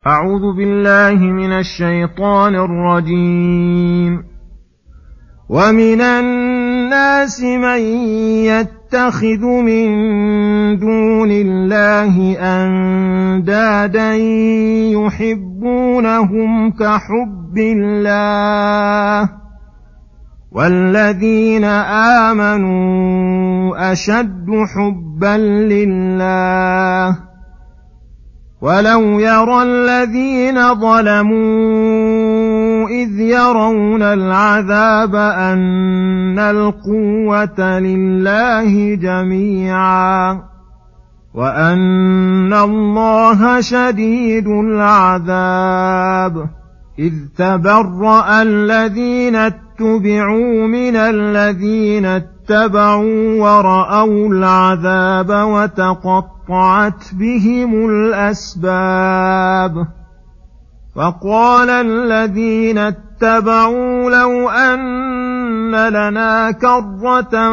أعوذ بالله من الشيطان الرجيم. ومن الناس من يتخذ من دون الله أندادا يحبونهم كحب الله والذين آمنوا أشد حبا لله ولو يرى الذين ظلموا إذ يرون العذاب أن القوة لله جميعا وأن الله شديد العذاب إذ تبرأ الذين اتبعوا من الذين اتبعوا ورأوا العذاب وتقطعت بهم الأسباب فقال الذين اتبعوا لو أن لنا كرة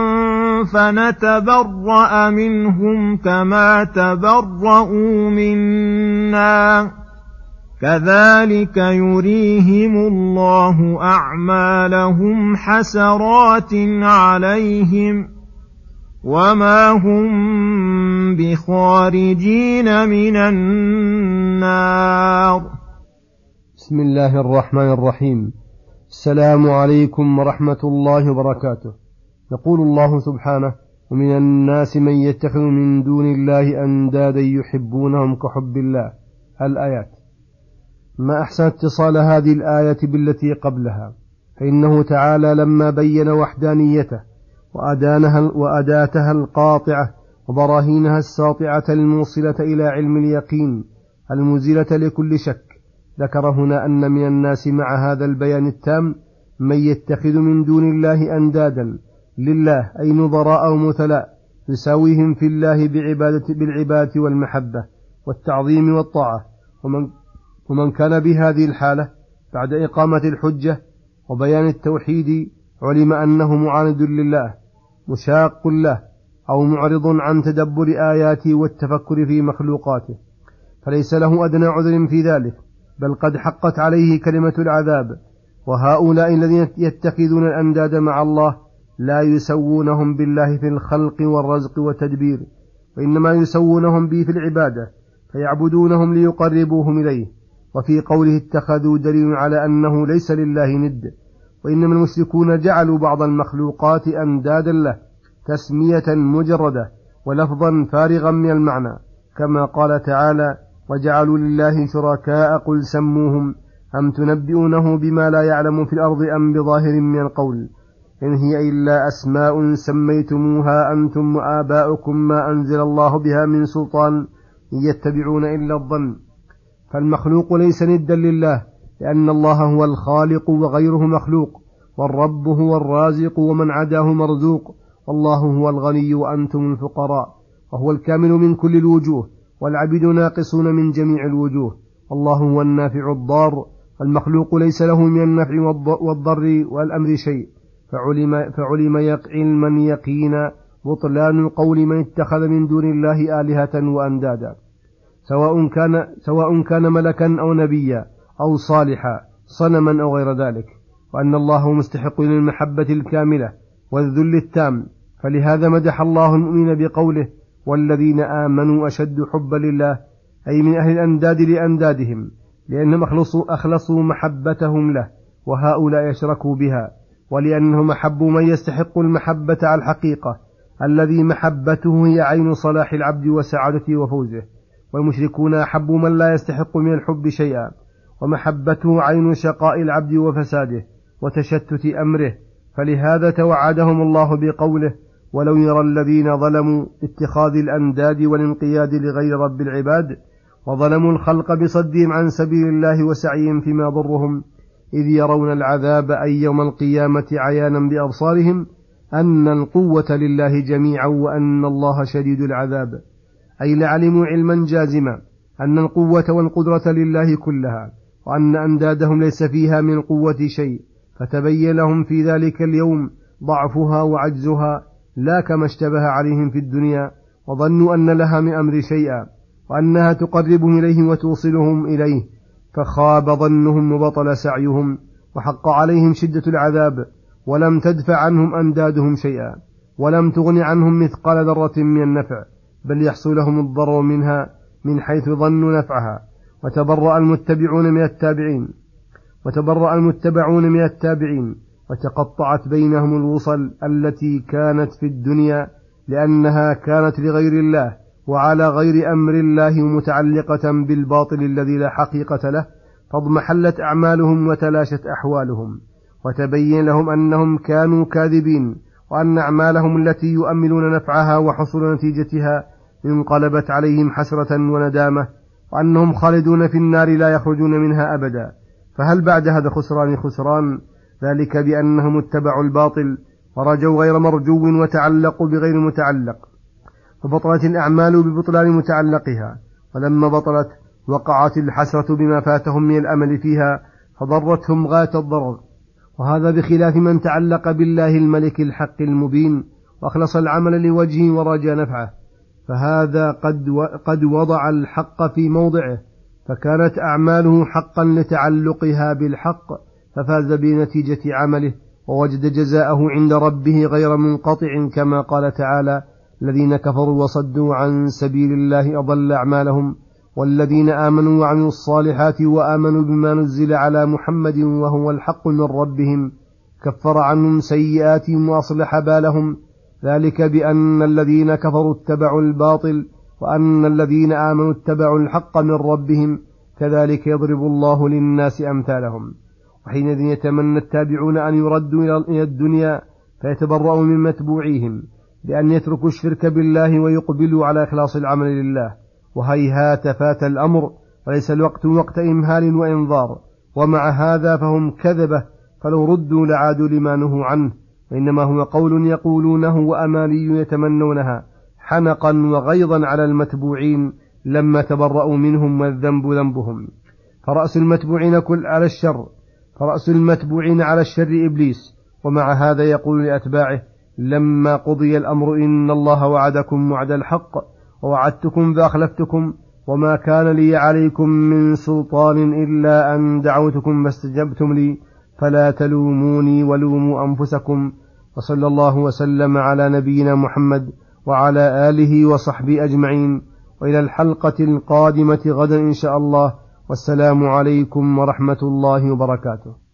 فنتبرأ منهم كما تبرؤوا منا كذلك يريهم الله أعمالهم حسرات عليهم وما هم بخارجين من النار. بسم الله الرحمن الرحيم. السلام عليكم ورحمة الله وبركاته. يقول الله سبحانه: ومن الناس من يتخذ من دون الله أندادا يحبونهم كحب الله. الآيات. ما أحسن اتصال هذه الآية بالتي قبلها، فإنه تعالى لما بين وحدانيته وأداتها القاطعة وبراهينها الساطعة الموصلة إلى علم اليقين المزيلة لكل شك، ذكر هنا أن من الناس مع هذا البيان التام من يتخذ من دون الله أندادا لله، أي نظراء ومثلاء يساويهم في الله بالعبادة والمحبة والتعظيم والطاعة. ومن كان بهذه الحالة بعد إقامة الحجة وبيان التوحيد علم أنه معاند لله مشاق له أو معرض عن تدبر آياته والتفكر في مخلوقاته، فليس له أدنى عذر في ذلك، بل قد حقت عليه كلمة العذاب. وهؤلاء الذين يتخذون الأنداد مع الله لا يسوونهم بالله في الخلق والرزق والتدبير، وإنما يسوونهم به في العبادة، فيعبدونهم ليقربوهم إليه. وفي قوله اتخذوا دليل على أنه ليس لله ند، وإنما المشركون جعلوا بعض المخلوقات أندادا له تسمية مجردة ولفظا فارغا من المعنى، كما قال تعالى: وجعلوا لله شركاء قل سموهم أم تنبئونه بما لا يعلم في الأرض أم بظاهر من القول إن هي إلا أسماء سميتموها أنتم وآباؤكم ما أنزل الله بها من سلطان إن يتبعون إلا الظن. فالمخلوق ليس ندا لله، لأن الله هو الخالق وغيره مخلوق، والرب هو الرازق ومن عداه مرزوق، والله هو الغني وأنتم الفقراء، وهو الكامل من كل الوجوه، والعبيد ناقصون من جميع الوجوه. الله هو النافع الضار، والمخلوق ليس له من النفع والضر والأمر شيء. فعلم علما يقينا بطلان قول من اتخذ من دون الله آلهة وأندادا، سواء كان ملكا أو نبيا أو صالحا صنما أو غير ذلك، وأن الله مستحق للمحبة الكاملة والذل التام. فلهذا مدح الله المؤمن بقوله: والذين آمنوا أشد حبا لله، أي من أهل الأنداد لأندادهم، لأنهم أخلصوا محبتهم له، وهؤلاء يشركوا بها، ولأنهم أحبوا من يستحق المحبة على الحقيقة، الذي محبته هي عين صلاح العبد وسعادته وفوزه. والمشركون أحبوا من لا يستحق من الحب شيئا، ومحبته عين شقاء العبد وفساده وتشتت أمره. فلهذا توعدهم الله بقوله: ولو يرى الذين ظلموا اتخاذ الأنداد والانقياد لغير رب العباد، وظلموا الخلق بصدهم عن سبيل الله وسعيهم فيما ضرهم، إذ يرون العذاب أي يوم القيامة عيانا بأبصارهم أن القوة لله جميعا وأن الله شديد العذاب، أي لعلموا علما جازما أن القوة والقدرة لله كلها، وأن أندادهم ليس فيها من قوة شيء، فتبين لهم في ذلك اليوم ضعفها وعجزها، لا كما اشتبه عليهم في الدنيا، وظنوا أن لها من أمر شيئا، وأنها تقربهم إليه وتوصلهم إليه، فخاب ظنهم وبطل سعيهم وحق عليهم شدة العذاب، ولم تدفع عنهم أندادهم شيئا، ولم تغن عنهم مثقال ذرة من النفع، بل يحصل لهم الضرر منها من حيث ظنوا نفعها. وتبرأ المتبعون من التابعين وتقطعت بينهم الوصل التي كانت في الدنيا، لأنها كانت لغير الله وعلى غير أمر الله متعلقة بالباطل الذي لا حقيقة له، فاضمحلت أعمالهم وتلاشت أحوالهم، وتبين لهم أنهم كانوا كاذبين، وأن أعمالهم التي يؤملون نفعها وحصول نتيجتها انقلبت عليهم حسرة وندامة، وأنهم خالدون في النار لا يخرجون منها أبدا. فهل بعد هذا خسران؟ ذلك بأنهم اتبعوا الباطل ورجوا غير مرجو وتعلقوا بغير متعلق، فبطلت الأعمال ببطلان متعلقها، ولما بطلت وقعت الحسرة بما فاتهم من الأمل فيها فضرتهم غاية الضرر. وهذا بخلاف من تعلق بالله الملك الحق المبين وأخلص العمل لوجهه ورجى نفعه، فهذا قد وضع الحق في موضعه، فكانت أعماله حقا لتعلقها بالحق، ففاز بنتيجة عمله ووجد جزاءه عند ربه غير منقطع، كما قال تعالى: الذين كفروا وصدوا عن سبيل الله أضل أعمالهم، والذين آمنوا وعملوا الصالحات وآمنوا بما نزل على محمد وهو الحق من ربهم كفر عنهم سيئاتهم وأصلح بالهم، ذلك بأن الذين كفروا اتبعوا الباطل وأن الذين آمنوا اتبعوا الحق من ربهم، كذلك يضرب الله للناس أمثالهم. وحينئذ يتمنى التابعون أن يردوا إلى الدنيا فيتبرؤوا من متبوعيهم بأن يتركوا الشرك بالله ويقبلوا على إخلاص العمل لله، وهيهات فات الأمر، وليس الوقت وقت إمهال وإنظار. ومع هذا فهم كذبة، فلو ردوا لعادوا لما نهوا عنه، وإنما هو قول يقولونه وأماني يتمنونها حنقا وغيظا على المتبوعين لما تبرؤوا منهم والذنب ذنبهم. فرأس المتبوعين على الشر إبليس، ومع هذا يقول لأتباعه لما قضي الأمر: إن الله وعدكم وعد الحق ووعدتكم فأخلفتكم، وما كان لي عليكم من سلطان إلا أن دعوتكم فاستجبتم لي، فلا تلوموني ولوموا أنفسكم. وصلى الله وسلم على نبينا محمد وعلى آله وصحبه أجمعين، وإلى الحلقة القادمة غدا إن شاء الله، والسلام عليكم ورحمة الله وبركاته.